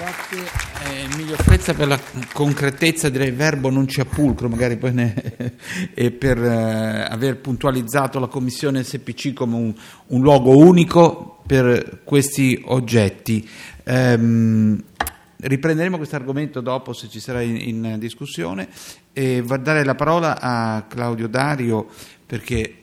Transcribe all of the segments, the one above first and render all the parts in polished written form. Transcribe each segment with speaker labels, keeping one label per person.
Speaker 1: Grazie Emilio Frezza per la concretezza, direi verbo non c'è pulcro, magari poi e per aver puntualizzato la Commissione SPC come un luogo unico per questi oggetti. Riprenderemo questo argomento dopo, se ci sarà in discussione, e va a dare la parola a Claudio Dario perché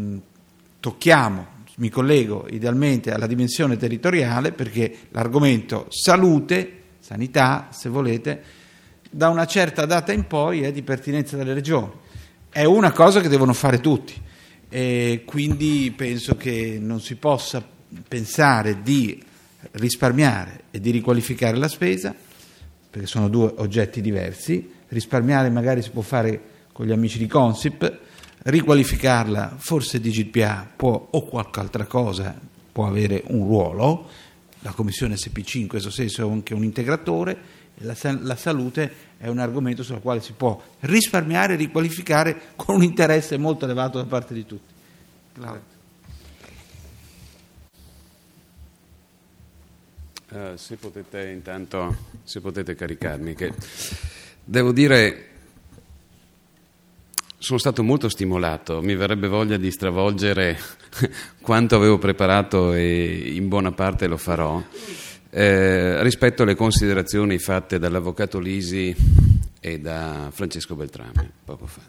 Speaker 1: mi collego idealmente alla dimensione territoriale, perché l'argomento salute, sanità, se volete, da una certa data in poi è di pertinenza delle regioni. È una cosa che devono fare tutti e quindi penso che non si possa pensare di risparmiare e di riqualificare la spesa, perché sono due oggetti diversi. Risparmiare magari si può fare con gli amici di Consip, riqualificarla forse DGPA può, o qualche altra cosa può avere un ruolo. La Commissione SPC in questo senso è anche un integratore. La salute è un argomento sul quale si può risparmiare e riqualificare con un interesse molto elevato da parte di tutti. Claudio.
Speaker 2: Se potete caricarmi, che devo dire sono stato molto stimolato, mi verrebbe voglia di stravolgere quanto avevo preparato e in buona parte lo farò, rispetto alle considerazioni fatte dall'avvocato Lisi e da Francesco Beltrame poco fa.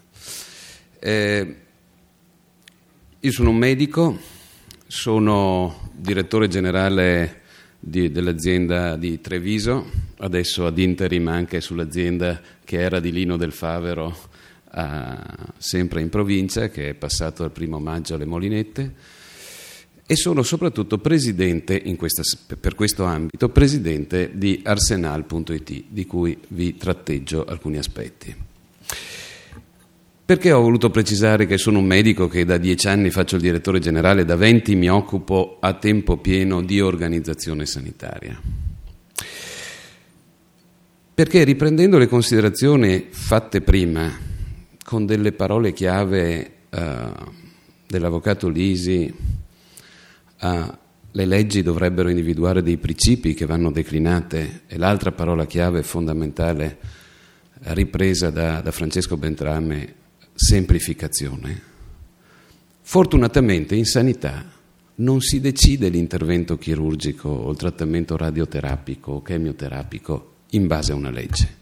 Speaker 2: Io sono un medico, sono direttore generale dell'azienda di Treviso, adesso ad interim anche sull'azienda che era di Lino del Favero, sempre in provincia, che è passato dal 1 maggio alle Molinette, e sono soprattutto presidente per questo ambito, presidente di Arsenal.it, di cui vi tratteggio alcuni aspetti. Perché ho voluto precisare che sono un medico che da 10 anni faccio il direttore generale, da 20 mi occupo a tempo pieno di organizzazione sanitaria? Perché riprendendo le considerazioni fatte prima, con delle parole chiave dell'avvocato Lisi, le leggi dovrebbero individuare dei principi che vanno declinate, e l'altra parola chiave fondamentale ripresa da Francesco Beltrame, semplificazione. Fortunatamente in sanità non si decide l'intervento chirurgico o il trattamento radioterapico o chemioterapico in base a una legge.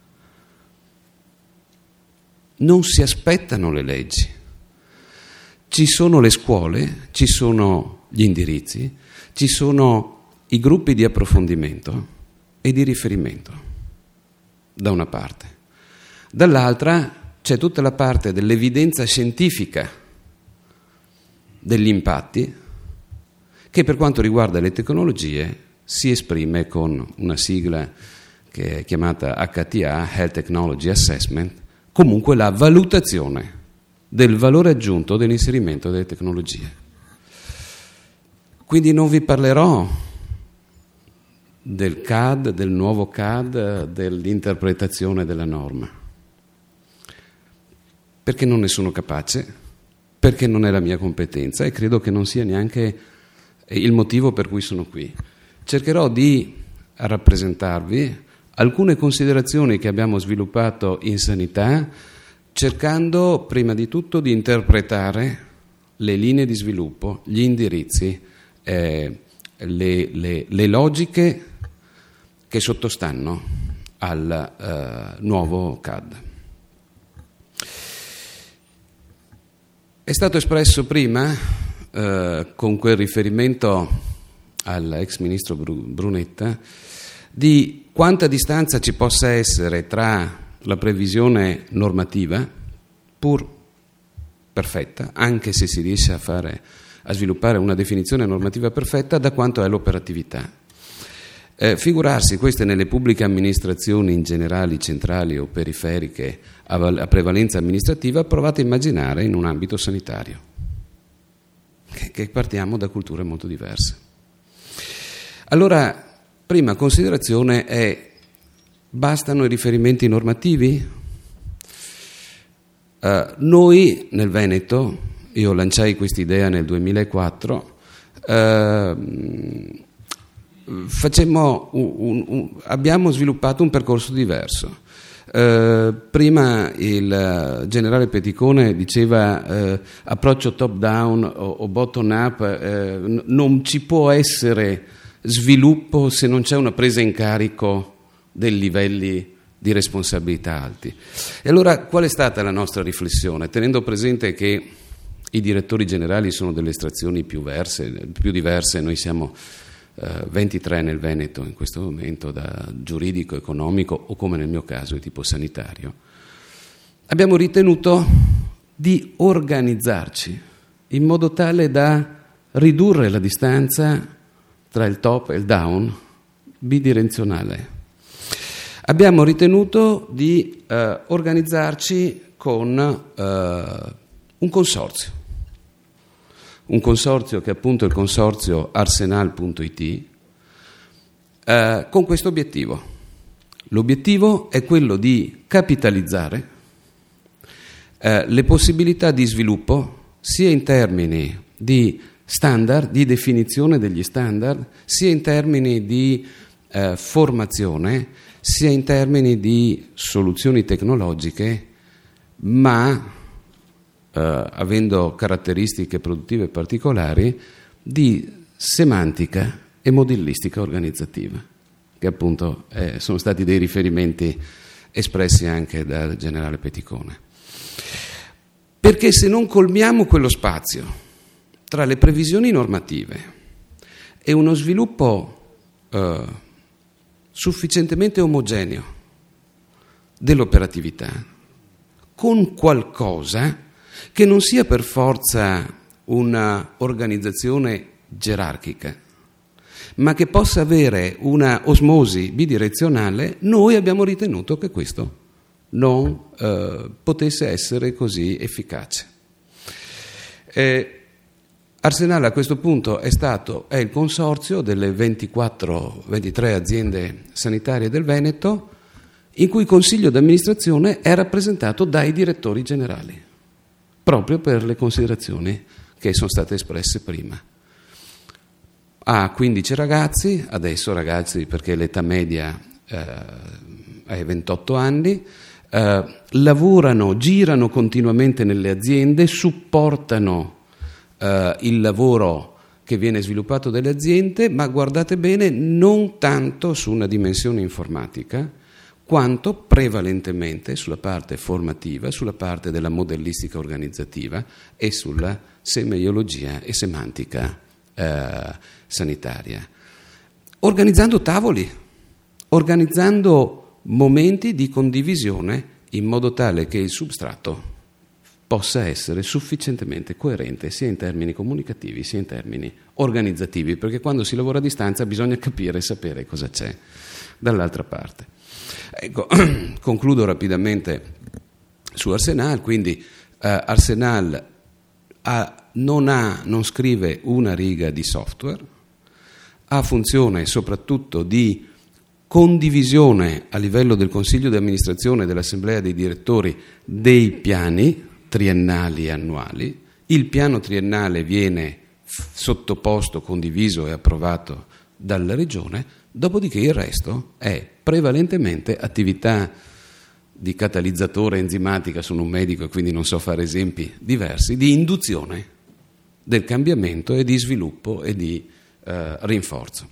Speaker 2: Non si aspettano le leggi. Ci sono le scuole, ci sono gli indirizzi, ci sono i gruppi di approfondimento e di riferimento, da una parte. Dall'altra c'è tutta la parte dell'evidenza scientifica degli impatti, che per quanto riguarda le tecnologie si esprime con una sigla che è chiamata HTA, Health Technology Assessment, comunque la valutazione del valore aggiunto dell'inserimento delle tecnologie. Quindi non vi parlerò del CAD, del nuovo CAD, dell'interpretazione della norma, perché non ne sono capace, perché non è la mia competenza e credo che non sia neanche il motivo per cui sono qui. Cercherò di rappresentarvi alcune considerazioni che abbiamo sviluppato in sanità, cercando prima di tutto di interpretare le linee di sviluppo, gli indirizzi, le logiche che sottostanno al nuovo CAD. È stato espresso prima, con quel riferimento all'ex ministro Brunetta, di quanta distanza ci possa essere tra la previsione normativa, pur perfetta, anche se si riesce a sviluppare una definizione normativa perfetta, da quanto è l'operatività. Figurarsi queste nelle pubbliche amministrazioni in generali, centrali o periferiche a prevalenza amministrativa, provate a immaginare in un ambito sanitario, che partiamo da culture molto diverse. Allora, prima considerazione è: bastano i riferimenti normativi? Noi nel Veneto, io lanciai questa idea nel 2004, abbiamo sviluppato un percorso diverso. Prima il generale Peticone diceva approccio top down o bottom up, non ci può essere sviluppo se non c'è una presa in carico dei livelli di responsabilità alti. E allora qual è stata la nostra riflessione? Tenendo presente che i direttori generali sono delle estrazioni più diverse, noi siamo 23 nel Veneto in questo momento, da giuridico, economico o, come nel mio caso, di tipo sanitario, abbiamo ritenuto di organizzarci in modo tale da ridurre la distanza tra il top e il down bidirezionale. Abbiamo ritenuto di organizzarci con un consorzio che è appunto il consorzio Arsenal.it, con questo obiettivo. L'obiettivo è quello di capitalizzare le possibilità di sviluppo sia in termini di standard, di definizione degli standard, sia in termini di formazione, sia in termini di soluzioni tecnologiche, ma avendo caratteristiche produttive particolari, di semantica e modellistica organizzativa, che appunto sono stati dei riferimenti espressi anche dal generale Peticone. Perché se non colmiamo quello spazio tra le previsioni normative e uno sviluppo sufficientemente omogeneo dell'operatività, con qualcosa che non sia per forza una organizzazione gerarchica, ma che possa avere una osmosi bidirezionale, noi abbiamo ritenuto che questo non potesse essere così efficace. Arsenal a questo punto è il consorzio delle 23 aziende sanitarie del Veneto, in cui il consiglio d'amministrazione è rappresentato dai direttori generali, proprio per le considerazioni che sono state espresse prima. Ha 15 ragazzi, adesso ragazzi perché l'età media è 28 anni, lavorano, girano continuamente nelle aziende, supportano il lavoro che viene sviluppato dalle aziende, ma guardate bene, non tanto su una dimensione informatica, quanto prevalentemente sulla parte formativa, sulla parte della modellistica organizzativa e sulla semeiologia e semantica sanitaria. Organizzando tavoli, organizzando momenti di condivisione in modo tale che il substrato possa essere sufficientemente coerente sia in termini comunicativi sia in termini organizzativi, perché quando si lavora a distanza bisogna capire e sapere cosa c'è dall'altra parte. Ecco, concludo rapidamente su Arsenal. Quindi Arsenal non scrive una riga di software, ha funzione soprattutto di condivisione a livello del consiglio di amministrazione e dell'assemblea dei direttori dei piani triennali e annuali. Il piano triennale viene sottoposto, condiviso e approvato dalla regione, dopodiché il resto è prevalentemente attività di catalizzatore enzimatica, sono un medico e quindi non so fare esempi diversi, di induzione del cambiamento e di sviluppo e di rinforzo.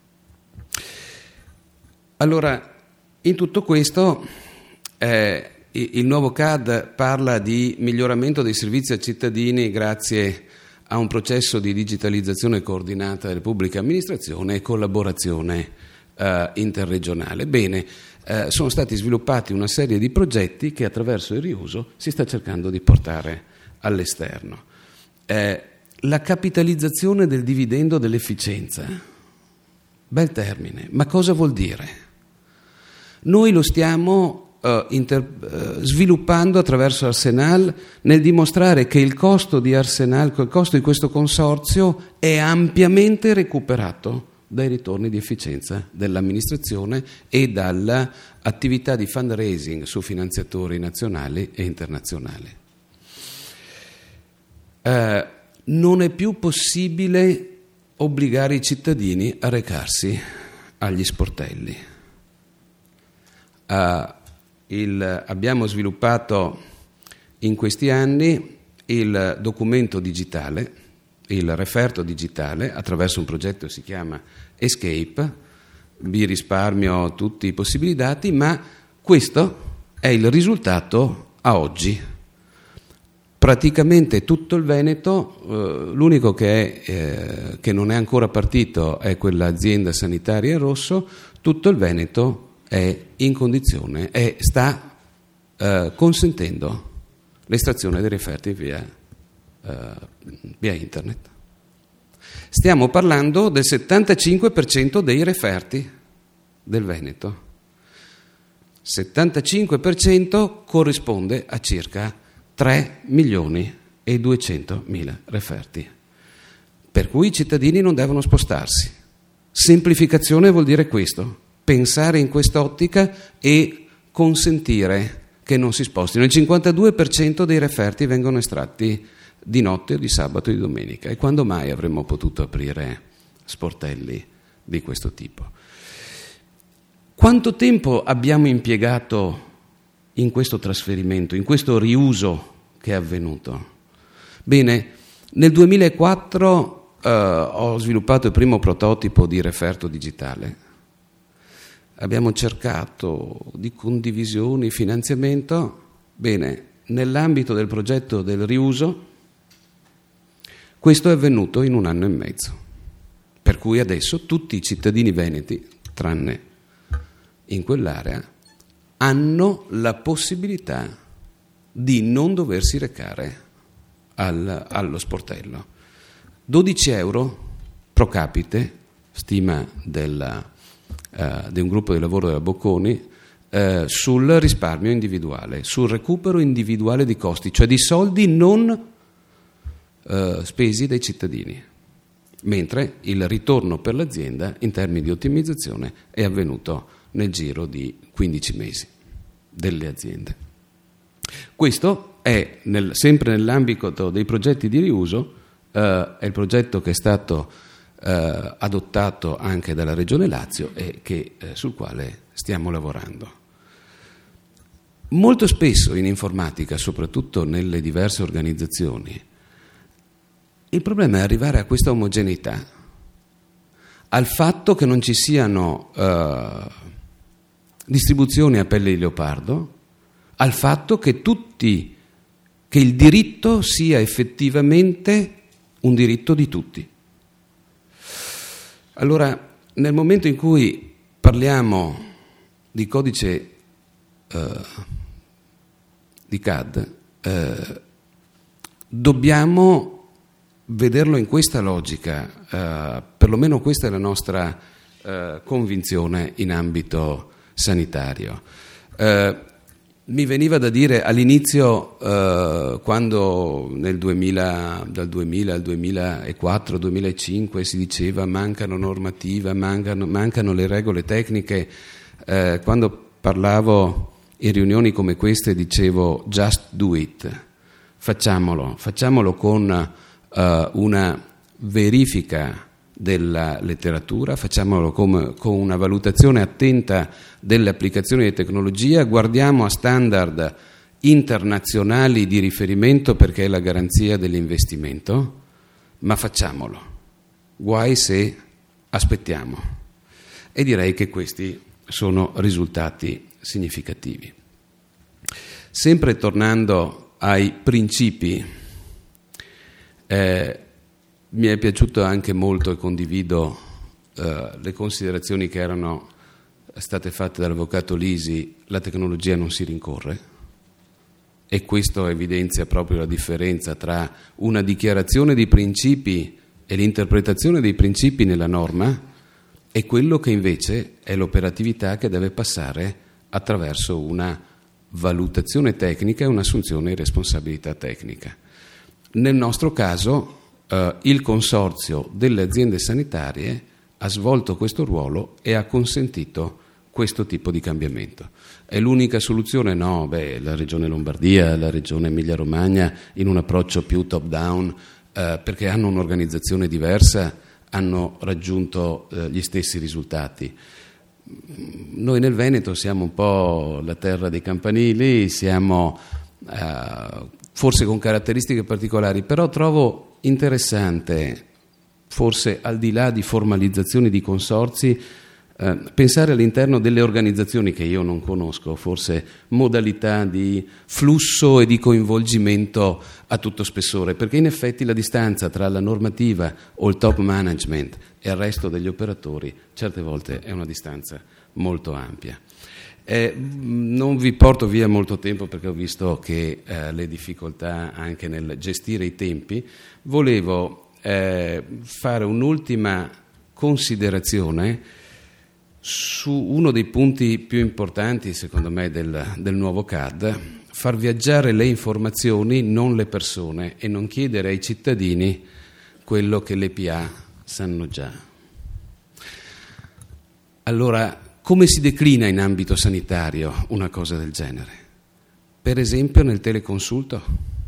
Speaker 2: Allora, in tutto questo il nuovo CAD parla di miglioramento dei servizi ai cittadini grazie a un processo di digitalizzazione coordinata delle pubbliche amministrazioni e collaborazione interregionale. Bene, sono stati sviluppati una serie di progetti che attraverso il riuso si sta cercando di portare all'esterno. La capitalizzazione del dividendo dell'efficienza, bel termine, ma cosa vuol dire? Noi lo stiamo sviluppando attraverso Arsenal nel dimostrare che il costo di Arsenal, il costo di questo consorzio è ampiamente recuperato dai ritorni di efficienza dell'amministrazione e dall'attività di fundraising su finanziatori nazionali e internazionali. Non è più possibile obbligare i cittadini a recarsi agli sportelli. Abbiamo sviluppato in questi anni il documento digitale, il referto digitale, attraverso un progetto che si chiama Escape. Vi risparmio tutti i possibili dati, ma questo è il risultato a oggi. Praticamente tutto il Veneto, l'unico che non è ancora partito è quell'azienda sanitaria in rosso, tutto il Veneto è in condizione e sta consentendo l'estrazione dei referti via internet. Stiamo parlando del 75% dei referti del Veneto. 75% corrisponde a circa 3.200.000 referti. Per cui i cittadini non devono spostarsi. Semplificazione vuol dire questo, pensare in quest'ottica e consentire che non si spostino. Il 52% dei referti vengono estratti di notte o di sabato e di domenica. E quando mai avremmo potuto aprire sportelli di questo tipo? Quanto tempo abbiamo impiegato in questo trasferimento, in questo riuso che è avvenuto? Bene, nel 2004 ho sviluppato il primo prototipo di referto digitale. Abbiamo cercato di condivisioni, finanziamento. Bene, nell'ambito del progetto del riuso, questo è avvenuto in 1 anno e mezzo. Per cui adesso tutti i cittadini veneti, tranne in quell'area, hanno la possibilità di non doversi recare allo sportello. 12 euro pro capite, stima di un gruppo di lavoro della Bocconi, sul risparmio individuale, sul recupero individuale di costi, cioè di soldi non spesi dai cittadini, mentre il ritorno per l'azienda in termini di ottimizzazione è avvenuto nel giro di 15 mesi delle aziende. Questo è sempre nell'ambito dei progetti di riuso, è il progetto che è stato adottato anche dalla Regione Lazio e sul quale stiamo lavorando. Molto spesso in informatica, soprattutto nelle diverse organizzazioni, il problema è arrivare a questa omogeneità, al fatto che non ci siano distribuzioni a pelle di leopardo, al fatto che il diritto sia effettivamente un diritto di tutti. Allora, nel momento in cui parliamo di codice di CAD, dobbiamo vederlo in questa logica, perlomeno questa è la nostra convinzione in ambito sanitario. Mi veniva da dire all'inizio, quando dal 2000 al 2004, 2005 si diceva mancano normative, mancano le regole tecniche, quando parlavo in riunioni come queste dicevo just do it, facciamolo con una verifica della letteratura, facciamolo con una valutazione attenta delle applicazioni di tecnologia, guardiamo a standard internazionali di riferimento perché è la garanzia dell'investimento, ma facciamolo, guai se aspettiamo. E direi che questi sono risultati significativi. Sempre tornando ai principi, mi è piaciuto anche molto e condivido le considerazioni che erano state fatte dall'avvocato Lisi: la tecnologia non si rincorre, e questo evidenzia proprio la differenza tra una dichiarazione di principi e l'interpretazione dei principi nella norma e quello che invece è l'operatività che deve passare attraverso una valutazione tecnica e un'assunzione di responsabilità tecnica. Nel nostro caso il consorzio delle aziende sanitarie ha svolto questo ruolo e ha consentito questo tipo di cambiamento. È l'unica soluzione? No, la Regione Lombardia, la Regione Emilia-Romagna in un approccio più top-down, perché hanno un'organizzazione diversa, hanno raggiunto gli stessi risultati. Noi nel Veneto siamo un po' la terra dei campanili, siamo forse con caratteristiche particolari, però trovo interessante, forse al di là di formalizzazioni di consorzi, pensare all'interno delle organizzazioni che io non conosco, forse modalità di flusso e di coinvolgimento a tutto spessore, perché in effetti la distanza tra la normativa o il top management e il resto degli operatori certe volte è una distanza molto ampia. Non vi porto via molto tempo perché ho visto che le difficoltà anche nel gestire i tempi. Volevo fare un'ultima considerazione su uno dei punti più importanti, secondo me, del nuovo CAD: far viaggiare le informazioni, non le persone, e non chiedere ai cittadini quello che le PA sanno già. Allora, come si declina in ambito sanitario una cosa del genere? Per esempio nel teleconsulto.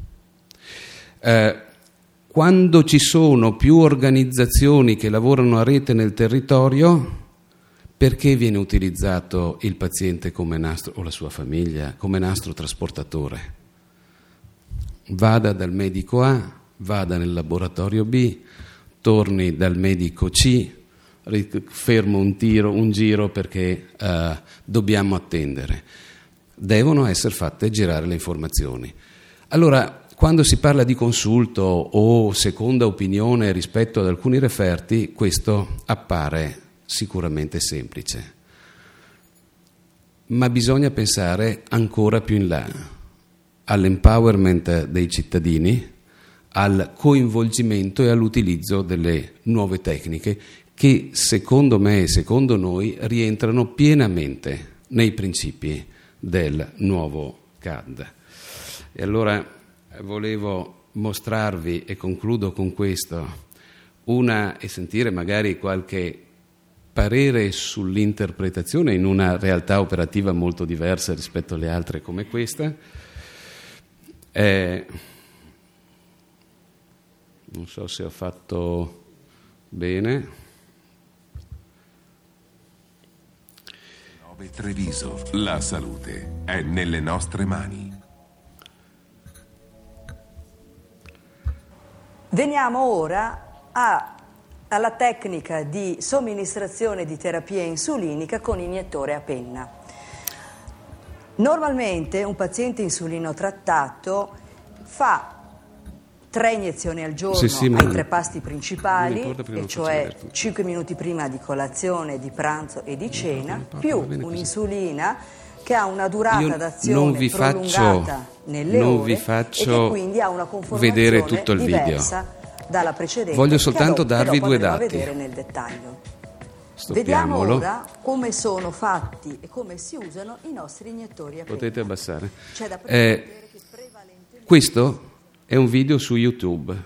Speaker 2: Quando ci sono più organizzazioni che lavorano a rete nel territorio, perché viene utilizzato il paziente come nastro, o la sua famiglia, come nastro trasportatore? Vada dal medico A, vada nel laboratorio B, torni dal medico C, fermo un giro perché dobbiamo attendere. Devono essere fatte girare le informazioni. Allora, quando si parla di consulto o seconda opinione rispetto ad alcuni referti, questo appare sicuramente semplice, ma bisogna pensare ancora più in là all'empowerment dei cittadini, al coinvolgimento e all'utilizzo delle nuove tecniche che secondo me e secondo noi rientrano pienamente nei principi del nuovo CAD. E allora volevo mostrarvi, e concludo con questo, e sentire magari qualche parere sull'interpretazione in una realtà operativa molto diversa rispetto alle altre come questa. Non so se ho fatto bene.
Speaker 3: Treviso, la salute è nelle nostre mani.
Speaker 4: Veniamo ora alla tecnica di somministrazione di terapia insulinica con iniettore a penna. Normalmente un paziente insulinotrattato fa 3 iniezioni al giorno ai 3 pasti principali, e cioè 5 minuti prima di colazione, di pranzo e di cena, più un'insulina che ha una durata d'azione prolungata nelle ore e che quindi ha una conformazione diversa dalla precedente.
Speaker 2: Voglio soltanto darvi 2 dati.
Speaker 4: Vedere nel dettaglio.
Speaker 2: Stoppiamolo.
Speaker 4: Vediamo ora come sono fatti e come si usano i nostri iniettori a penna.
Speaker 2: Potete abbassare.
Speaker 4: C'è da prevedere che prevalentemente...
Speaker 2: Questo è un video su YouTube.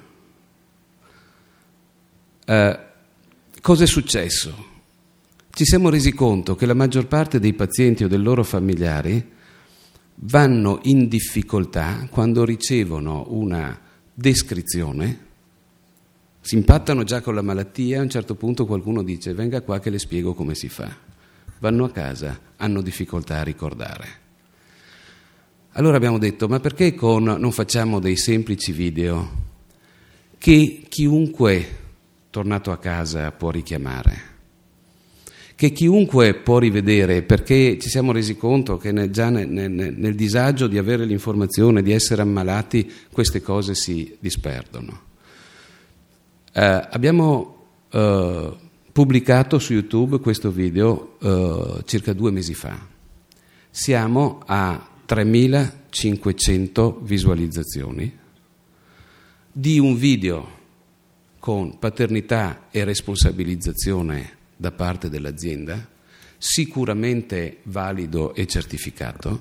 Speaker 2: Cosa è successo? Ci siamo resi conto che la maggior parte dei pazienti o dei loro familiari vanno in difficoltà quando ricevono una descrizione, si impattano già con la malattia, a un certo punto qualcuno dice venga qua che le spiego come si fa. Vanno a casa, hanno difficoltà a ricordare. Allora abbiamo detto, ma perché non facciamo dei semplici video che chiunque, tornato a casa, può richiamare, che chiunque può rivedere, perché ci siamo resi conto che già nel disagio di avere l'informazione, di essere ammalati, queste cose si disperdono. Abbiamo pubblicato su YouTube questo video circa 2 mesi fa. Siamo a 3.500 visualizzazioni di un video con paternità e responsabilizzazione da parte dell'azienda, sicuramente valido e certificato.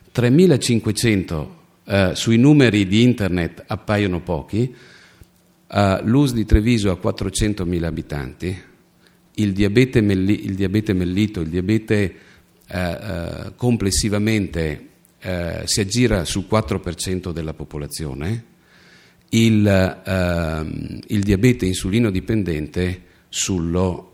Speaker 2: 3.500 sui numeri di internet appaiono pochi. L'USL di Treviso ha 400.000 abitanti, il diabete mellito, il diabete complessivamente si aggira sul 4% della popolazione, il diabete insulino dipendente sul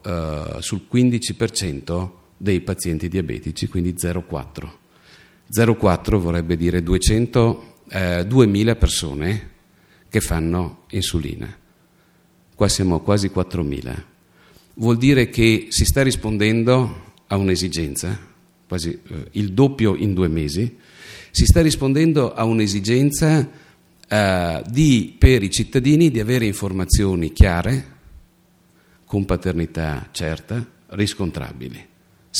Speaker 2: 15% dei pazienti diabetici, quindi 0,4. 0,4 vorrebbe dire 2000 persone che fanno insulina. Qua siamo a quasi 4.000. Vuol dire che si sta rispondendo a un'esigenza, quasi il doppio in 2 mesi, si sta rispondendo a un'esigenza per i cittadini di avere informazioni chiare, con paternità certa, riscontrabili.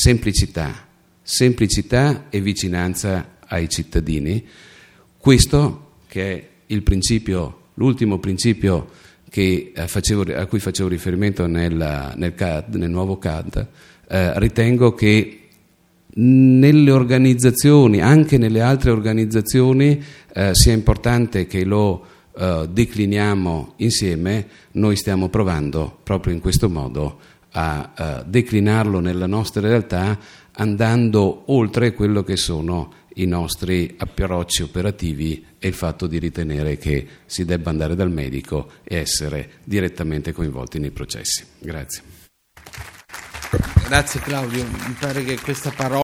Speaker 2: Semplicità e vicinanza ai cittadini. Questo che è l'ultimo principio a cui facevo riferimento nel nuovo CAD, ritengo che nelle organizzazioni, anche nelle altre organizzazioni, sia importante che lo decliniamo insieme. Noi stiamo provando proprio in questo modo a declinarlo nella nostra realtà, andando oltre quello che sono i nostri approcci operativi e il fatto di ritenere che si debba andare dal medico e essere direttamente coinvolti nei processi. Grazie.
Speaker 1: Grazie Claudio, mi pare che questa parola